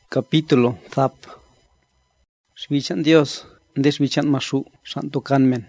Capítulo Thap. Shvichan Dios, de shvichan mashu, santo canmen.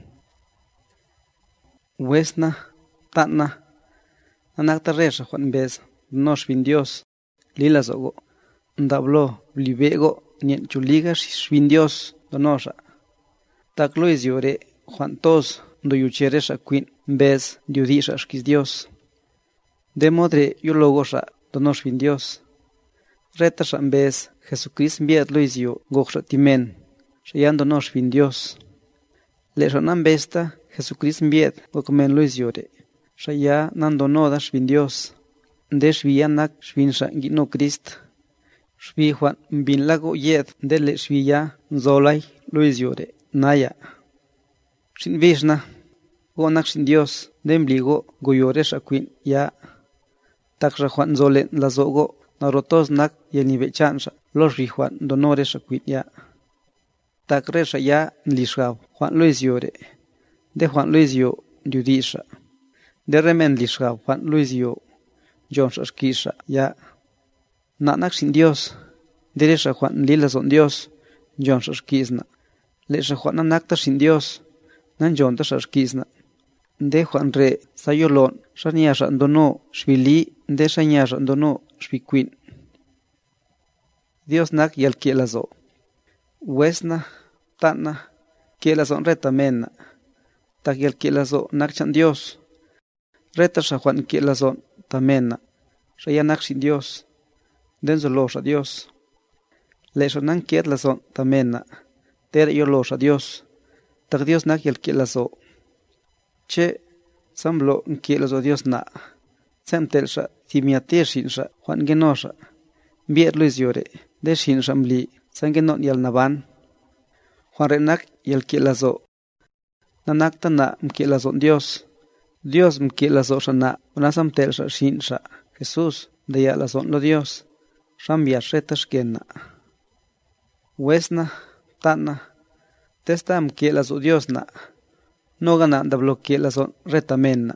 Wesna, tana, anakta resha Juan Bez, no shvin Dios, lila zogo, ndablo, blibego, nien chuliga shvin Dios, donosha. Taklo is yore, Juan tos, do yucheresha queen, Bez, diudisha shkis Dios. De modre yologosha, donos shvin Dios. Reta Shambez, Jesucrist enviad Luisio, Goxa Timen, Shayando nos fin Dios. Le Shanan Besta, Jesucrist enviad, Gocomen Luisiore, Shaya Nando Nodas fin Dios. De Shvianak, Shvinsha Gino Christ, Shvi Juan Bin Lago Yed, de Le Shvia, Zolai, Luisiore, Naya. Shin Vishna, Gonak Shin Dios, Dembligo, Goyore Shaquin, Ya. Taksha Juan Zolen, Lazogo, Narotos nak y ni bechansha los Juan donores acuit ya. Takresha ya lishab Juan Luis Yore. De Juan Luis Yo Judisha. De remen lishab Juan Luis Yo Jones Askisha ya. Nanak sin Dios. Deresha Juan Lilazon Dios Jones Askisna. Lesha Juan Anakta sin Dios Nan Jones Askisna. De Juan Re Sayolon Shaniasha Dono Shvili de Shaniasha Dono Shviquin. Dios nak y al kielazo. Wesna, tana, kielazon reta mena. Tak y al kielazo nak chan Dios. Reta Juan kielazon tamena. Shaya nak sin Dios. Denzo a Dios. Leso nan kielazon tamena. Ter yo a Dios. Tak Dios nak y al kielazo. Che, samblo kielazo Dios na. Semtelsha, timiateshinsha, Juan genosha. Bier Luis Yore. De Shin Shamli, Sangenot yal Naban, Juan Renak y el Kielazo. Nanakta na mkielazon Dios. Dios mkielazo shana, unasam telsha shinsha. Jesús, de yalazon lo Dios. Shambia shetashkena. Wesna, tana, testa mkielazo Dios na. No gana da bloquielazon retamena.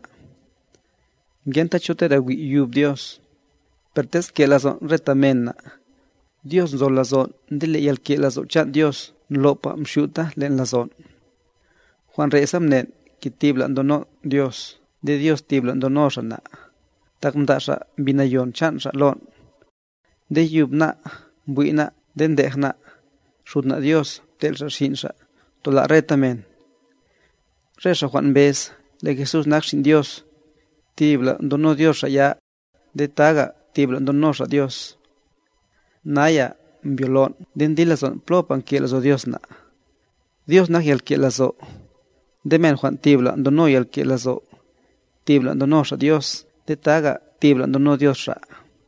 Genta chuterawi yub Dios. Pertes kielazon retamena. Dios zolazon, dile y al kielazon chat Dios, lopa mshuta len lazon. Juan Rezam nen, ki tiblan dono Dios, de Dios tiblan dono shana. Takmdasha binayon chan shalon. De yubna, buina, dendehna, shudna Dios, telsha shinsha, tola retamen. Resha Juan Bez, le Jesús nakshin Dios, tibla dono Dios allá, de taga tiblan dono sha Dios. Naya violón, dendilazon plopan kielazo Dios na. Dios na yal kielazo. Demen Juan tibla dono yal kielazo. Tibla dono sha Dios. De taga tibla dono Dios sha.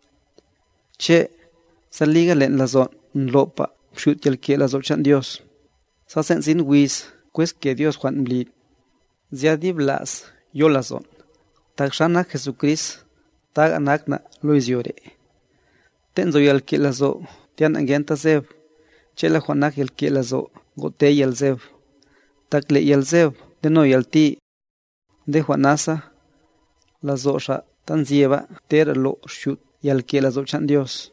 Che, saliga len lazon lopa, shut yal kielazo chan Dios. Sasen sin wis, pues que Dios Juan blid. Ziadi blas, yolazon. Tag shana Jesucrist, tag anakna Luis Yore. Tenzo yal kielazo, tian angenta zev. Chela Juanak yal kielazo, gote yal zev. Takle yal zev, de no yal ti. De Juanasa, la zosha tan zieva, ter lo shut yal kielazo chan Dios.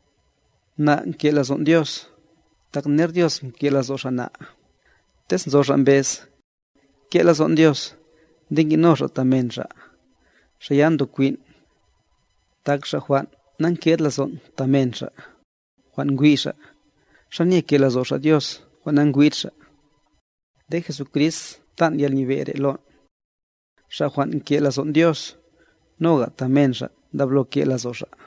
Na kielazon Dios, tak ner Dios kielazo shana. Tes zoshan bez, kielazon Dios, dinginosha tamensha. Shayando queen, tak sha Juan. Nan kielazon tamensha. Juan guisha. Shani kielazo sha Dios. Juan anguisha. De Jesucrist tan yal nivere lon. Sha Juan kielazon Dios. Noga tamensha. Da blo kielazo sha.